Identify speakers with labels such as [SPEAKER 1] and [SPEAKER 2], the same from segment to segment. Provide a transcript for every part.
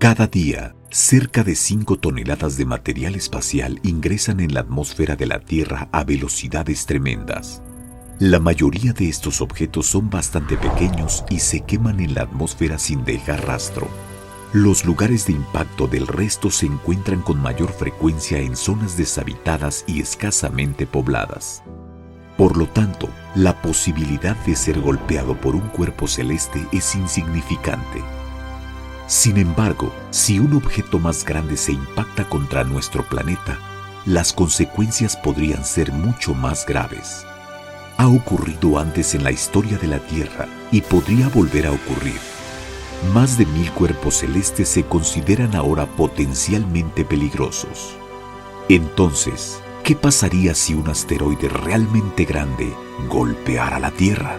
[SPEAKER 1] Cada día, cerca de 5 toneladas de material espacial ingresan en la atmósfera de la Tierra a velocidades tremendas. La mayoría de estos objetos son bastante pequeños y se queman en la atmósfera sin dejar rastro. Los lugares de impacto del resto se encuentran con mayor frecuencia en zonas deshabitadas y escasamente pobladas. Por lo tanto, la posibilidad de ser golpeado por un cuerpo celeste es insignificante. Sin embargo, si un objeto más grande se impacta contra nuestro planeta, las consecuencias podrían ser mucho más graves. Ha ocurrido antes en la historia de la Tierra y podría volver a ocurrir. Más de 1000 cuerpos celestes se consideran ahora potencialmente peligrosos. Entonces, ¿qué pasaría si un asteroide realmente grande golpeara la Tierra?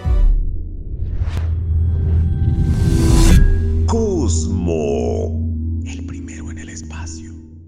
[SPEAKER 1] Cosmo, el primero en el espacio.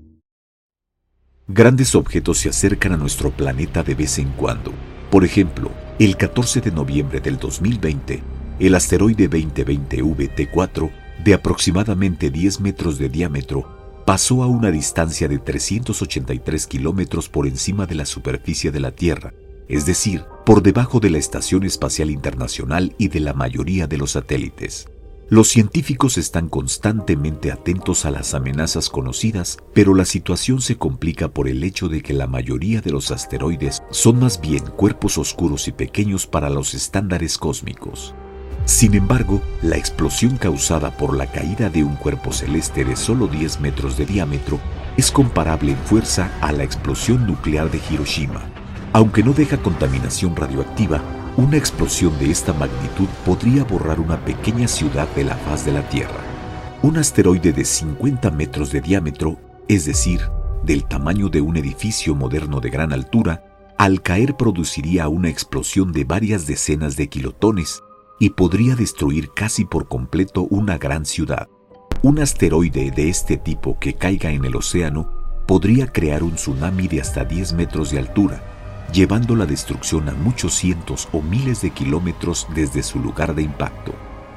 [SPEAKER 1] Grandes objetos se acercan a nuestro planeta de vez en cuando. Por ejemplo, el 14 de noviembre del 2020, el asteroide 2020 VT4, de aproximadamente 10 metros de diámetro, pasó a una distancia de 383 kilómetros por encima de la superficie de la Tierra, es decir, por debajo de la Estación Espacial Internacional y de la mayoría de los satélites. Los científicos están constantemente atentos a las amenazas conocidas, pero la situación se complica por el hecho de que la mayoría de los asteroides son más bien cuerpos oscuros y pequeños para los estándares cósmicos. Sin embargo, la explosión causada por la caída de un cuerpo celeste de solo 10 metros de diámetro es comparable en fuerza a la explosión nuclear de Hiroshima. Aunque no deja contaminación radioactiva, una explosión de esta magnitud podría borrar una pequeña ciudad de la faz de la Tierra. Un asteroide de 50 metros de diámetro, es decir, del tamaño de un edificio moderno de gran altura, al caer produciría una explosión de varias decenas de kilotones y podría destruir casi por completo una gran ciudad. Un asteroide de este tipo que caiga en el océano podría crear un tsunami de hasta 10 metros de altura, llevando la destrucción a muchos cientos o miles de kilómetros desde su lugar de impacto.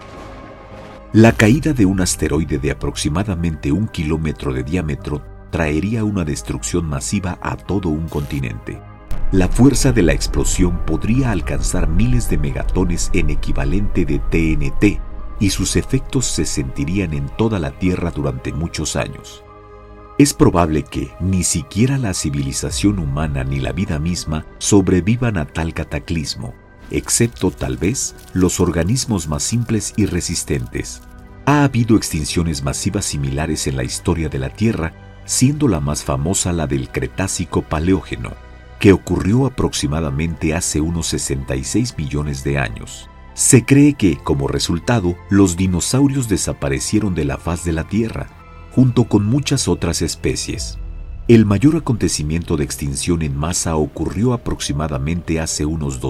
[SPEAKER 1] La caída de un asteroide de aproximadamente 1 kilómetro de diámetro traería una destrucción masiva a todo un continente. La fuerza de la explosión podría alcanzar miles de megatones en equivalente de TNT, y sus efectos se sentirían en toda la Tierra durante muchos años. Es probable que ni siquiera la civilización humana ni la vida misma sobrevivan a tal cataclismo, excepto tal vez los organismos más simples y resistentes. Ha habido extinciones masivas similares en la historia de la Tierra, siendo la más famosa la del Cretácico Paleógeno, que ocurrió aproximadamente hace unos 66 millones de años. Se cree que, como resultado, los dinosaurios desaparecieron de la faz de la Tierra, junto con muchas otras especies. El mayor acontecimiento de extinción en masa ocurrió aproximadamente hace unos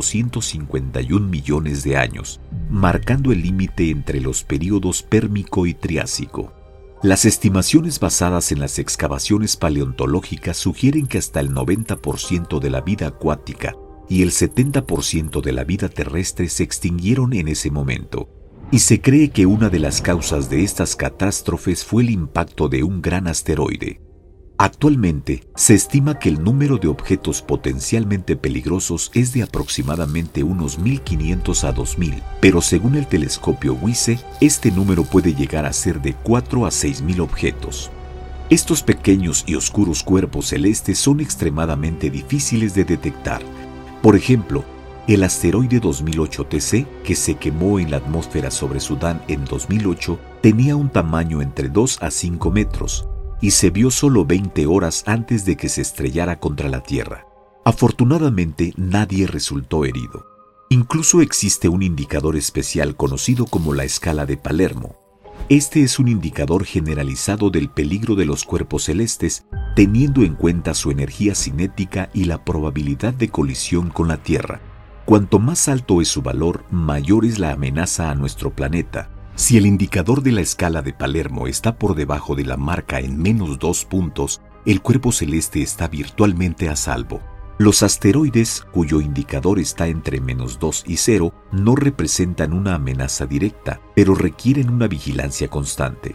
[SPEAKER 1] 251 millones de años, marcando el límite entre los períodos Pérmico y Triásico. Las estimaciones basadas en las excavaciones paleontológicas sugieren que hasta el 90% de la vida acuática y el 70% de la vida terrestre se extinguieron en ese momento. Y se cree que una de las causas de estas catástrofes fue el impacto de un gran asteroide. Actualmente, se estima que el número de objetos potencialmente peligrosos es de aproximadamente unos 1500 a 2000, pero según el telescopio WISE, este número puede llegar a ser de 4 a 6000 objetos. Estos pequeños y oscuros cuerpos celestes son extremadamente difíciles de detectar. Por ejemplo, el asteroide 2008 TC, que se quemó en la atmósfera sobre Sudán en 2008, tenía un tamaño entre 2 a 5 metros y se vio solo 20 horas antes de que se estrellara contra la Tierra. Afortunadamente, nadie resultó herido. Incluso existe un indicador especial conocido como la escala de Palermo. Este es un indicador generalizado del peligro de los cuerpos celestes, teniendo en cuenta su energía cinética y la probabilidad de colisión con la Tierra. Cuanto más alto es su valor, mayor es la amenaza a nuestro planeta. Si el indicador de la escala de Palermo está por debajo de la marca en menos 2 puntos, el cuerpo celeste está virtualmente a salvo. Los asteroides, cuyo indicador está entre menos 2 y 0, no representan una amenaza directa, pero requieren una vigilancia constante.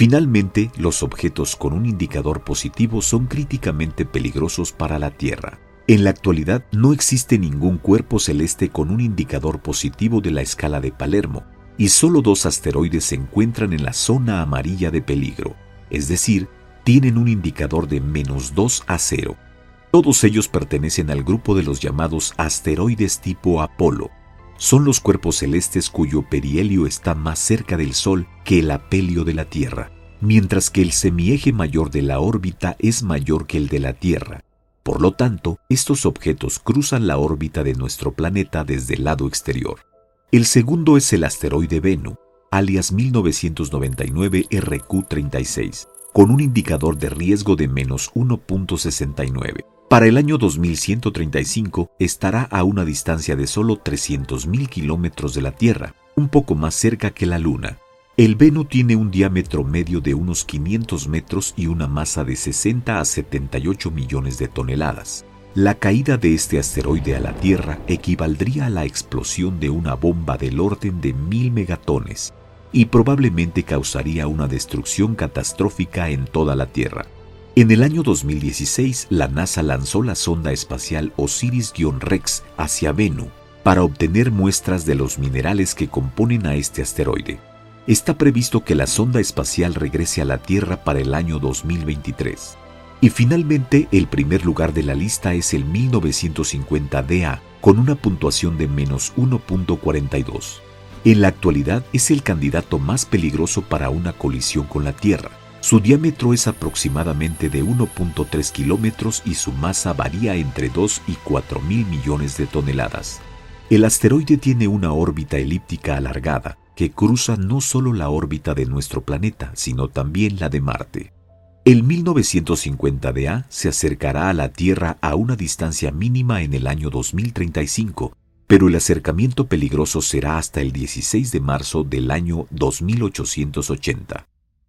[SPEAKER 1] Finalmente, los objetos con un indicador positivo son críticamente peligrosos para la Tierra. En la actualidad no existe ningún cuerpo celeste con un indicador positivo de la escala de Palermo, y solo 2 asteroides se encuentran en la zona amarilla de peligro, es decir, tienen un indicador de -2 a 0. Todos ellos pertenecen al grupo de los llamados asteroides tipo Apolo. Son los cuerpos celestes cuyo perihelio está más cerca del Sol que el afelio de la Tierra, mientras que el semieje mayor de la órbita es mayor que el de la Tierra. Por lo tanto, estos objetos cruzan la órbita de nuestro planeta desde el lado exterior. El segundo es el asteroide Bennu, alias 1999 RQ36, con un indicador de riesgo de -1.69. Para el año 2135 estará a una distancia de solo 300.000 kilómetros de la Tierra, un poco más cerca que la Luna. El Bennu tiene un diámetro medio de unos 500 metros y una masa de 60 a 78 millones de toneladas. La caída de este asteroide a la Tierra equivaldría a la explosión de una bomba del orden de 1000 megatones y probablemente causaría una destrucción catastrófica en toda la Tierra. En el año 2016, la NASA lanzó la sonda espacial Osiris-Rex hacia Bennu para obtener muestras de los minerales que componen a este asteroide. Está previsto que la sonda espacial regrese a la Tierra para el año 2023. Y finalmente, el primer lugar de la lista es el 1950 DA, con una puntuación de -1.42. En la actualidad es el candidato más peligroso para una colisión con la Tierra. Su diámetro es aproximadamente de 1.3 kilómetros y su masa varía entre 2 y 4 mil millones de toneladas. El asteroide tiene una órbita elíptica alargada que cruza no solo la órbita de nuestro planeta, sino también la de Marte. El 1950 DA se acercará a la Tierra a una distancia mínima en el año 2035, pero el acercamiento peligroso será hasta el 16 de marzo del año 2880.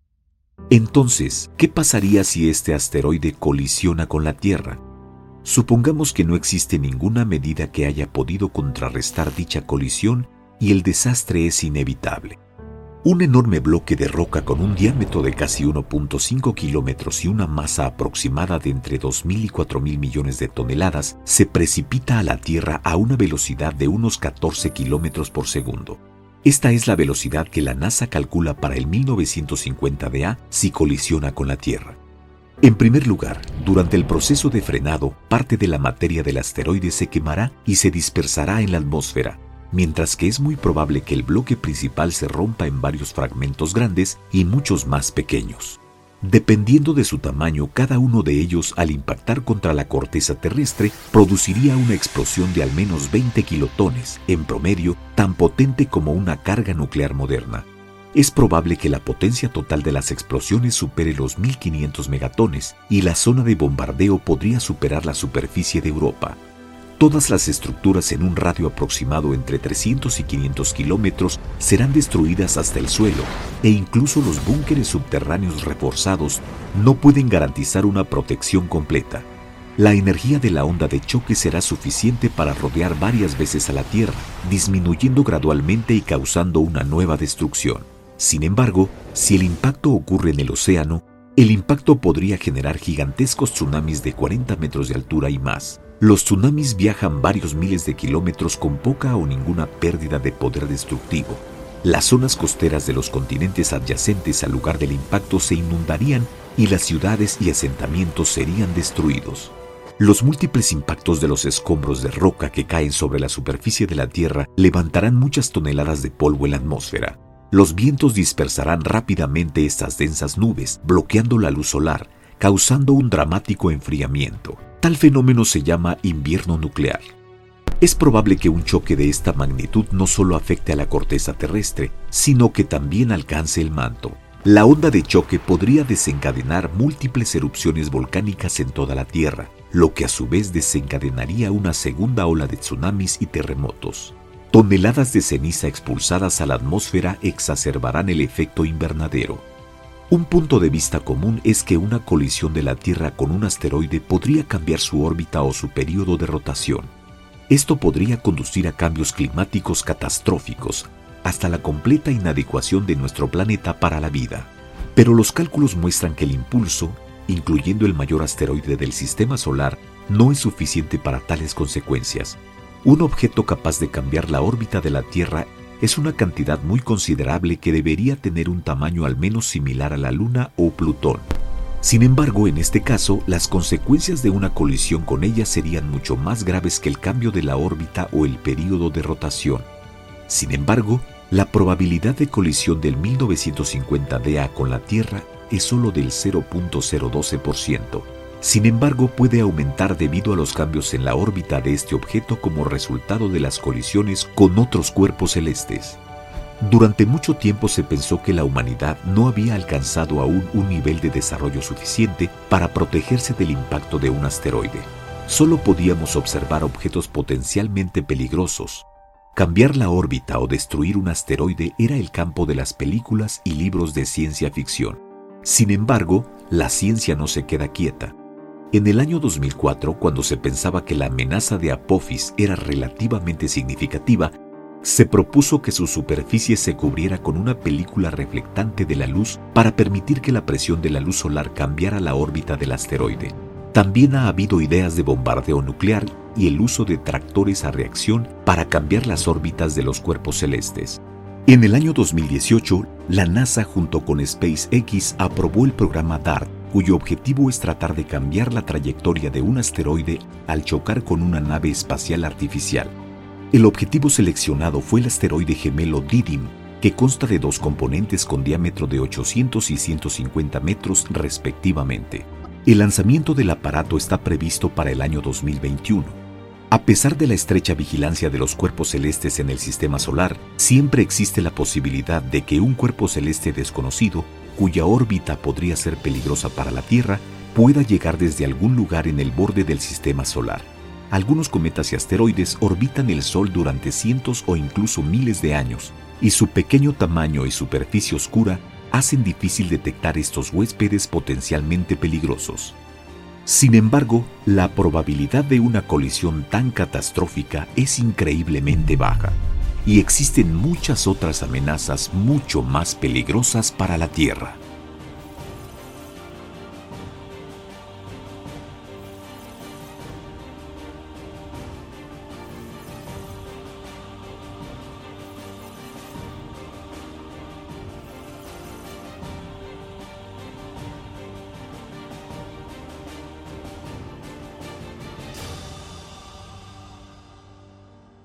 [SPEAKER 1] Entonces, ¿qué pasaría si este asteroide colisiona con la Tierra? Supongamos que no existe ninguna medida que haya podido contrarrestar dicha colisión y el desastre es inevitable. Un enorme bloque de roca con un diámetro de casi 1.5 kilómetros y una masa aproximada de entre 2.000 y 4.000 millones de toneladas se precipita a la Tierra a una velocidad de unos 14 kilómetros por segundo. Esta es la velocidad que la NASA calcula para el 1950 DA si colisiona con la Tierra. En primer lugar, durante el proceso de frenado, parte de la materia del asteroide se quemará y se dispersará en la atmósfera, mientras que es muy probable que el bloque principal se rompa en varios fragmentos grandes y muchos más pequeños. Dependiendo de su tamaño, cada uno de ellos al impactar contra la corteza terrestre produciría una explosión de al menos 20 kilotones, en promedio tan potente como una carga nuclear moderna. Es probable que la potencia total de las explosiones supere los 1.500 megatones y la zona de bombardeo podría superar la superficie de Europa. Todas las estructuras en un radio aproximado entre 300 y 500 kilómetros serán destruidas hasta el suelo e incluso los búnkeres subterráneos reforzados no pueden garantizar una protección completa. La energía de la onda de choque será suficiente para rodear varias veces a la Tierra, disminuyendo gradualmente y causando una nueva destrucción. Sin embargo, si el impacto ocurre en el océano, el impacto podría generar gigantescos tsunamis de 40 metros de altura y más. Los tsunamis viajan varios miles de kilómetros con poca o ninguna pérdida de poder destructivo. Las zonas costeras de los continentes adyacentes al lugar del impacto se inundarían y las ciudades y asentamientos serían destruidos. Los múltiples impactos de los escombros de roca que caen sobre la superficie de la Tierra levantarán muchas toneladas de polvo en la atmósfera. Los vientos dispersarán rápidamente estas densas nubes, bloqueando la luz solar, causando un dramático enfriamiento. Tal fenómeno se llama invierno nuclear. Es probable que un choque de esta magnitud no solo afecte a la corteza terrestre, sino que también alcance el manto. La onda de choque podría desencadenar múltiples erupciones volcánicas en toda la Tierra, lo que a su vez desencadenaría una segunda ola de tsunamis y terremotos. Toneladas de ceniza expulsadas a la atmósfera exacerbarán el efecto invernadero. Un punto de vista común es que una colisión de la Tierra con un asteroide podría cambiar su órbita o su período de rotación. Esto podría conducir a cambios climáticos catastróficos, hasta la completa inadecuación de nuestro planeta para la vida. Pero los cálculos muestran que el impulso, incluyendo el mayor asteroide del sistema solar, no es suficiente para tales consecuencias. Un objeto capaz de cambiar la órbita de la Tierra es una cantidad muy considerable que debería tener un tamaño al menos similar a la Luna o Plutón. Sin embargo, en este caso, las consecuencias de una colisión con ella serían mucho más graves que el cambio de la órbita o el período de rotación. Sin embargo, la probabilidad de colisión del 1950 DA con la Tierra es solo del 0.012%. Sin embargo, puede aumentar debido a los cambios en la órbita de este objeto como resultado de las colisiones con otros cuerpos celestes. Durante mucho tiempo se pensó que la humanidad no había alcanzado aún un nivel de desarrollo suficiente para protegerse del impacto de un asteroide. Solo podíamos observar objetos potencialmente peligrosos. Cambiar la órbita o destruir un asteroide era el campo de las películas y libros de ciencia ficción. Sin embargo, la ciencia no se queda quieta. En el año 2004, cuando se pensaba que la amenaza de Apophis era relativamente significativa, se propuso que su superficie se cubriera con una película reflectante de la luz para permitir que la presión de la luz solar cambiara la órbita del asteroide. También ha habido ideas de bombardeo nuclear y el uso de tractores a reacción para cambiar las órbitas de los cuerpos celestes. En el año 2018, la NASA junto con SpaceX aprobó el programa DART, cuyo objetivo es tratar de cambiar la trayectoria de un asteroide al chocar con una nave espacial artificial. El objetivo seleccionado fue el asteroide gemelo Didymo, que consta de dos componentes con diámetro de 800 y 150 metros respectivamente. El lanzamiento del aparato está previsto para el año 2021. A pesar de la estrecha vigilancia de los cuerpos celestes en el sistema solar, siempre existe la posibilidad de que un cuerpo celeste desconocido, cuya órbita podría ser peligrosa para la Tierra, pueda llegar desde algún lugar en el borde del sistema solar. Algunos cometas y asteroides orbitan el Sol durante cientos o incluso miles de años, y su pequeño tamaño y superficie oscura hacen difícil detectar estos huéspedes potencialmente peligrosos. Sin embargo, la probabilidad de una colisión tan catastrófica es increíblemente baja, y existen muchas otras amenazas mucho más peligrosas para la Tierra.